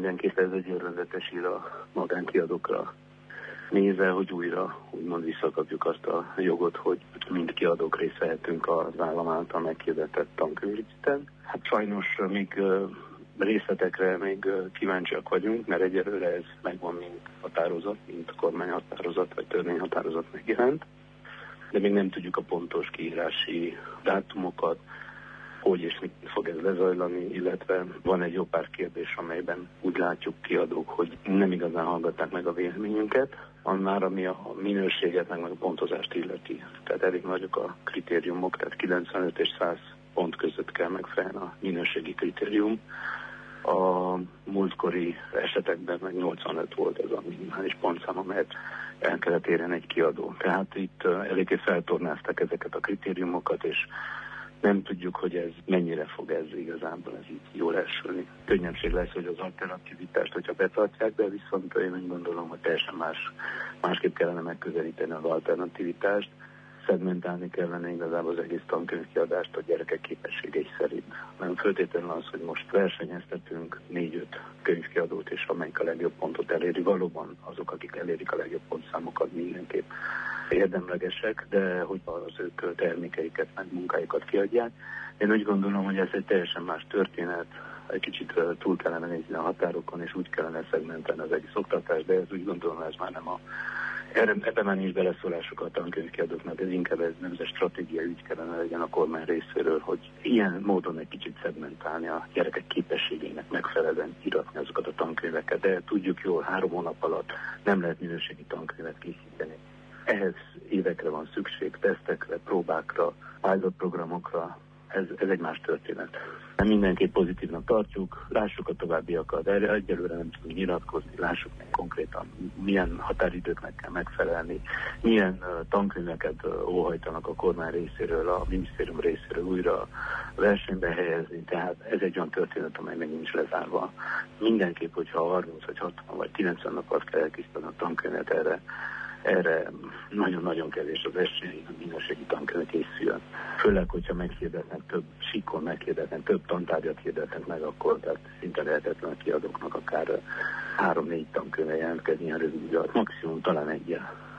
mindenképp ez egy örvendetes ír a magánkiadókra nézve, hogy újra úgymond visszakapjuk azt a jogot, hogy mind kiadók részt vehetünk az állam által meghirdetett tankönyvliciten. Hát sajnos még részletekre még kíváncsiak vagyunk, mert egyelőre ez megvan, mint határozat, mint kormányhatározat vagy törvényhatározat megjelent, de még nem tudjuk a pontos kiírási dátumokat, hogy és mit fog ez lezajlani, illetve van egy jó pár kérdés, amelyben úgy látjuk kiadók, hogy nem igazán hallgatták meg a véleményünket, annál, ami a minőséget, meg a pontozást illeti. Tehát elég nagyok a kritériumok, tehát 95 és 100 pont között kell megfelelni a minőségi kritérium. A múltkori esetekben meg 85 volt ez a minimális pontszám, amelyet el kellett érjen egy kiadó. Tehát itt eléggé feltornázták ezeket a kritériumokat, és nem tudjuk, hogy ez mennyire fog ez igazából ez így jól elsülni. Könnyebbség lesz, hogy az alternativitást, hogyha betartják, de viszont én úgy gondolom, hogy teljesen másképp kellene megközelíteni az alternativitást. Szegmentálni kellene igazából az egész tankönyvkiadást a gyerekek képességei szerint. Nem föltétlenül az, hogy most versenyeztetünk 4-5 könyvkiadót, és amelyik a legjobb pontot eléri. Valóban azok, akik elérik a legjobb pontszámokat, mindenképp érdemlegesek, de hogy az ők termékeiket, meg munkáikat kiadják. Én úgy gondolom, hogy ez egy teljesen más történet, egy kicsit túl kellene nézni a határokon, és úgy kellene szegmentálni az egész oktatást, de ez úgy gondolom, ez már nem a ebben már nincs beleszólásuk a tankönyvkiadóknak, ez inkább ez nemzet stratégiai ügy kellene legyen a kormány részéről, hogy ilyen módon egy kicsit szegmentálni a gyerekek képességének megfelelően íratni azokat a tankönyveket, de tudjuk jól, 3 hónap alatt nem lehet minőségi tankönyvet készíteni. Ehhez évekre van szükség, tesztekre, próbákra, pilot programokra, ez egy más történet. Mindenképp pozitívnak tartjuk, lássuk a továbbiakat, erre egyelőre nem tudunk nyilatkozni, lássuk meg konkrétan, milyen határidőknek kell megfelelni, milyen tankönyveket óhajtanak a kormány részéről, a minisztérium részéről újra versenybe helyezni, tehát ez egy olyan történet, amely még nincs lezárva. Mindenképp, hogyha 30 vagy 60 vagy 90 napot kell elkészíteni a tankönyvet, erre nagyon-nagyon kevés az esély, a minőségi tankönyv készüljön. Főleg, hogyha meghirdetnek több síkon, meghirdetnek több tantárgyat hirdetnek meg, akkor tehát szinte lehetetlen a kiadóknak akár 3-4 tankönyve jelentkezni a rövid idő alatt, maximum talán egyel.